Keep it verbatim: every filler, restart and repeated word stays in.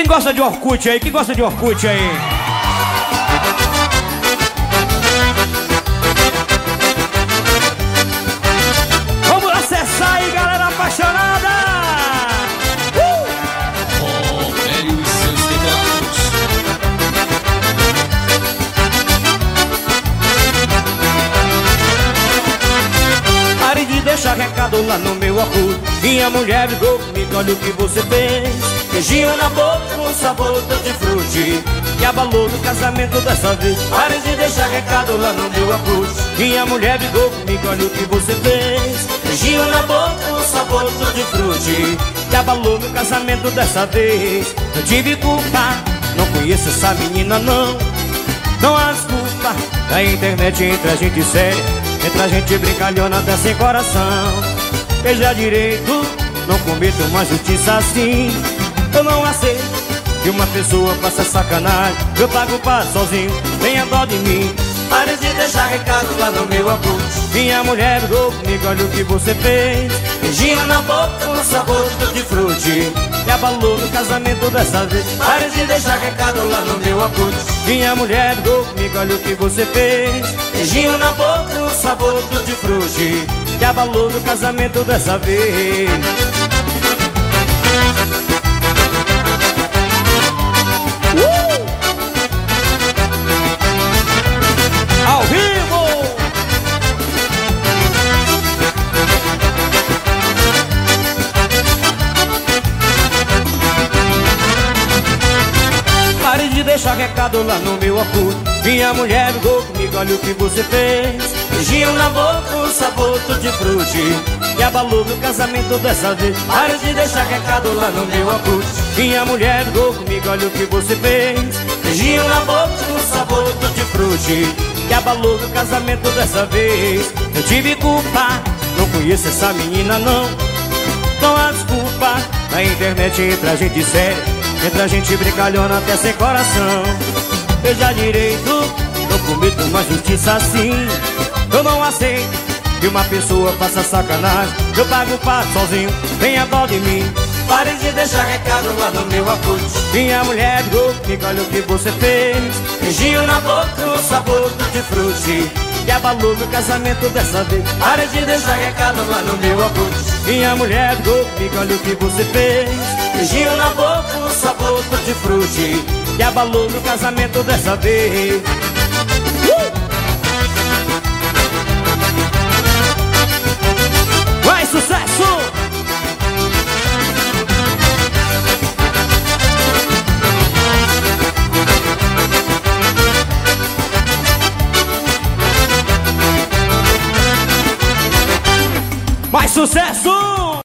gosta de Orkut aí? Quem gosta de Orkut aí? Vamos acessar aí, galera apaixonada! Uh! Romério e seus teclados. Pare de deixar recado lá no meu Orkut. Minha mulher ligou comigo, olha o que você fez. Beijinho na boca com sabor de frutti, que abalou no casamento dessa vez. Pare de deixar recado lá no meu Orkut. Minha mulher ligou comigo, olha o que você fez. Beijinho na boca com sabor de frutti, que abalou no casamento dessa vez. Eu tive culpa, não conheço essa menina não. Não há desculpa da internet entre a gente séria, entre a gente brincalhona até sem coração. Veja direito, não cometo uma justiça assim. Eu não aceito que uma pessoa faça sacanagem. Eu pago o passo sozinho, tenha dó de mim. Pare de deixar recado lá no meu Orkut. Minha mulher ligou comigo, olha o que você fez. Beijinho na boca com sabor de frutti, que abalou no casamento dessa vez. Pare de deixar recado lá no meu Orkut. Minha mulher ligou comigo, olha o que você fez. Beijinho na boca com sabor de frutti, que abalou no casamento dessa vez. Ao vivo! Pare de deixar recado lá no meu Orkut. Minha mulher ligou comigo, olha o que você fez. Beijinho na boca, o sabor de frutti, que abalou no casamento dessa vez. Pare de deixar recado lá no meu Orkut. Minha mulher ligou comigo, olha o que você fez. Beijinho na boca, o sabor de frutti, que abalou no casamento dessa vez. Eu tive culpa, não conheço essa menina não. Não há desculpa na internet entre a gente séria, entre a gente brincalhona até sem coração. Veja direito, não cometo uma justiça assim. Eu não aceito que uma pessoa faça sacanagem. Eu pago o passo sozinho, tenha dó de mim. Pare de deixar recado lá no meu Orkut. Minha mulher ligou comigo, olha o que você fez. Beijinho na boca, o sabor de frutti, que abalou no casamento dessa vez. Pare de deixar recado lá no meu Orkut. Minha mulher ligou comigo, olha o que você fez. Beijinho na boca, o sabor de frutti, que abalou no casamento dessa vez. Uh! Vai, sucesso! Mais sucesso!